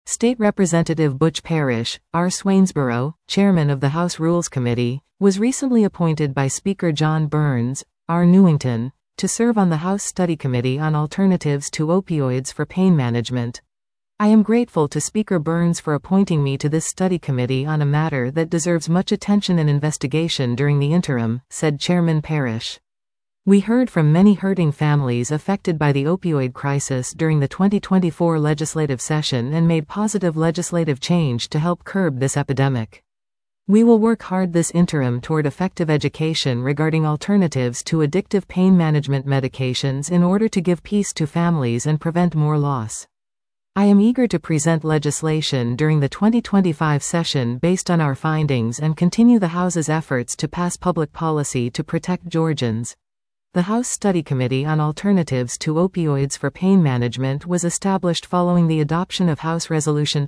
State Representative Butch Parrish, R. Swainsboro, chairman of the House Rules Committee, was recently appointed by Speaker John Burns, R. Newington, to serve on the House Study Committee on Alternatives to Opioids for Pain Management. I am grateful to Speaker Burns for appointing me to this study committee on a matter that deserves much attention and investigation during the interim, said Chairman Parrish. We heard from many hurting families affected by the opioid crisis during the 2024 legislative session and made positive legislative change to help curb this epidemic. We will work hard this interim toward effective education regarding alternatives to addictive pain management medications in order to give peace to families and prevent more loss. I am eager to present legislation during the 2025 session based on our findings and continue the House's efforts to pass public policy to protect Georgians. The House Study Committee on Alternatives to Opioids for Pain Management was established following the adoption of House Resolution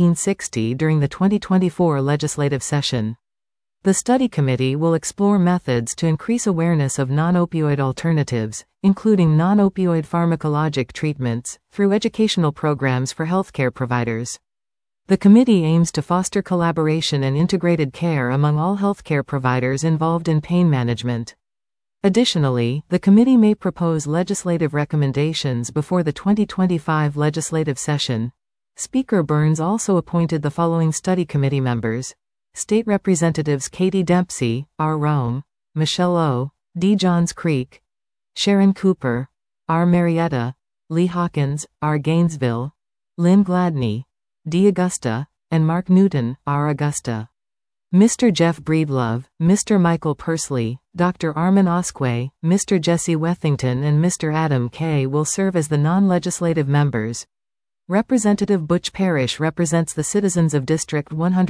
1360 during the 2024 legislative session. The study committee will explore methods to increase awareness of non-opioid alternatives, including non-opioid pharmacologic treatments, through educational programs for healthcare providers. The committee aims to foster collaboration and integrated care among all healthcare providers involved in pain management. Additionally, the committee may propose legislative recommendations before the 2025 legislative session. Speaker Burns also appointed the following study committee members: State Representatives Katie Dempsey, R. Rome, Michelle O., D. Johns Creek, Sharon Cooper, R. Marietta, Lee Hawkins, R. Gainesville, Lynn Gladney, D. Augusta, and Mark Newton, R. Augusta. Mr. Jeff Breedlove, Mr. Michael Persley, Dr. Armin Osquay, Mr. Jesse Wethington and Mr. Adam Kay will serve as the non-legislative members. Representative Butch Parrish represents the citizens of District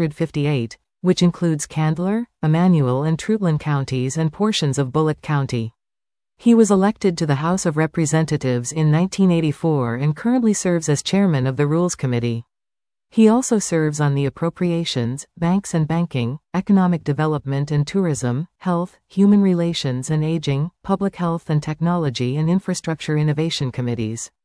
158, which includes Candler, Emmanuel and Treutlen counties and portions of Bullock County. He was elected to the House of Representatives in 1984 and currently serves as chairman of the Rules Committee. He also serves on the Appropriations, Banks and Banking, Economic Development and Tourism, Health, Human Relations and Aging, Public Health and Technology and Infrastructure Innovation Committees.